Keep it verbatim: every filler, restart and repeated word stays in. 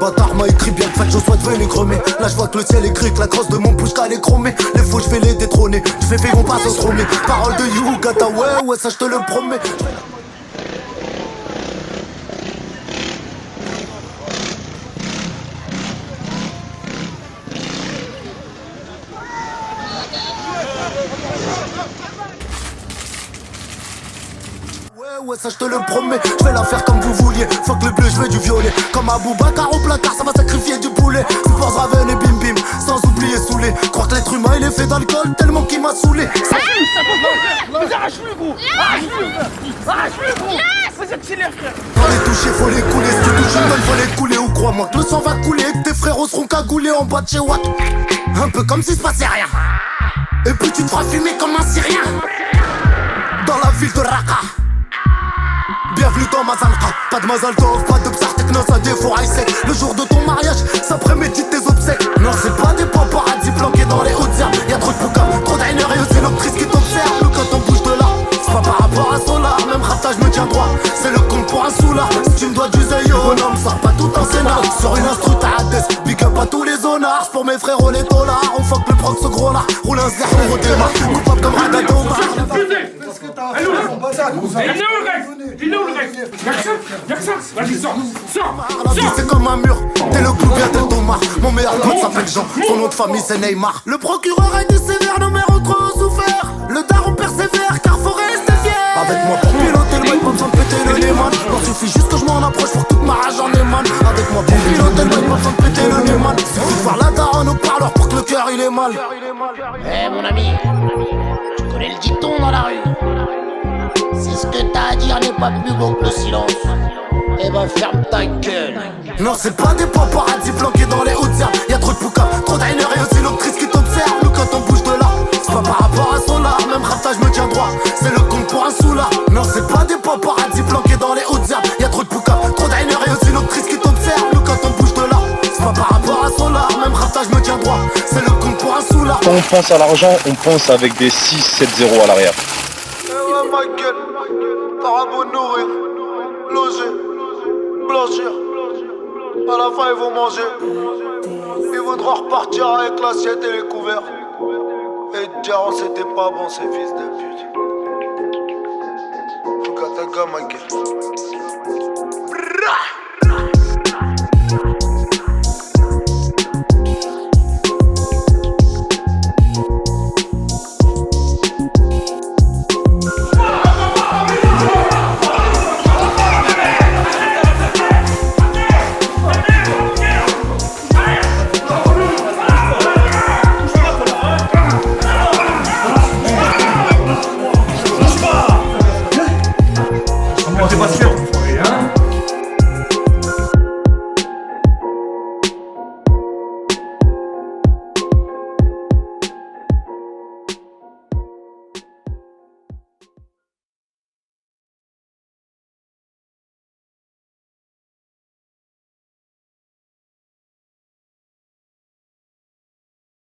bâtard m'a écrit bien que fait je sois devenu chromé. Là je vois que le ciel est gris, que la crosse de mon bouche qu'elle est chromée. Les faux je vais les détrôner, tu fais vivre on passe au trône. Parole de you, gata ouais ouais ça je te le promets. Ouais ça je te le promets, je vais la faire comme vous vouliez. Faut que le bleu je veux du violet. Comme Aboubacar au placard ça va sacrifier du poulet. Sports Raven et bim bim, sans oublier saoulé. Croire que l'être humain il est fait d'alcool tellement qu'il m'a saoulé. Vas-y arrache-le gros. Arrache-le. Arrache-le gros. Vas-y accélère frère. Faut les toucher, faut les couler. Si tu touches une bonne faut les couler. Ou crois-moi que le sang va couler et que tes frérots seront cagoulés en bas de chez Watt. Un peu comme si se passait rien. Et puis tu te feras fumer comme un Syrien. Dans la ville de Raqqa. Bienvenue dans ma zanqa. Pas de mazal tov, pas de psar techno, ça défaut sec. Le jour de ton mariage, ça prémédite tes obsèques. Non c'est pas des paparazzi planqués dans les hautes herbes. Y'a trop de poucas, trop d'haineurs et aussi l'octrice qui t'observe. Le quand on bouge de là, c'est pas par rapport à Solar. Même raptage me tient droit, c'est le compte pour un soulard. Si tu me dois du zeyo, bonhomme, ça pas tout un scénar. Sur une instru t'adès, big up à tous les zonards. Pour mes frérots les dollars, on fuck le proc ce gros là. Roule un zéro, on redémarre, coupable comme Radadoba. Il est où le reste? Il est où le reste? Y'a que ça? Y'a que ça? Vas-y sors, sors, La vie c'est comme un mur, t'es le clou bien t'es Thomas. Mon meilleur pote s'appelle Jean, son nom de famille c'est Neymar. Le procureur a été sévère, numéro trois a souffert. Le daron persévère car faut rester fier. Avec moi pour piloter le mic, pas besoin de péter le nez man. Il suffit juste que je m'en approche pour toute ma rage en émane. Avec moi pour piloter le mic, pas besoin de péter le nez man. Suffit de voir la daronne au parleur pour que le cœur il est mal. Eh mon ami, tu connais le dicton dans la rue. Si ce que t'as à dire n'est pas plus beau que le silence, eh ben ferme ta gueule. Non c'est pas des paparazzi planqués dans les hautes herbes. Y'a trop de poucas, trop d'haineurs et aussi l'octrice qui t'observe. Le quand on bouge de là, c'est pas par rapport à Solar. Même raptage me tient droit, c'est le compte pour un soulard. Non c'est pas des paparazzi planqués dans les hautes herbes. Y'a trop de poucas, trop d'haineurs et aussi l'octrice qui t'observe. Le quand on bouge de là, c'est pas par rapport à Solar. Même raptage me tient droit, c'est le compte pour un soulard. Quand on pense à l'argent, on pense avec des six sept zéro à l'arrière. Ouais ma gueule, t'auras beau nourrir, loger, blanchir. À la fin ils vont manger. Ils voudront repartir avec l'assiette et les couverts. Et dire oh, c'était pas bon ces fils de pute. Faut qu'à ta gueule ma gueule.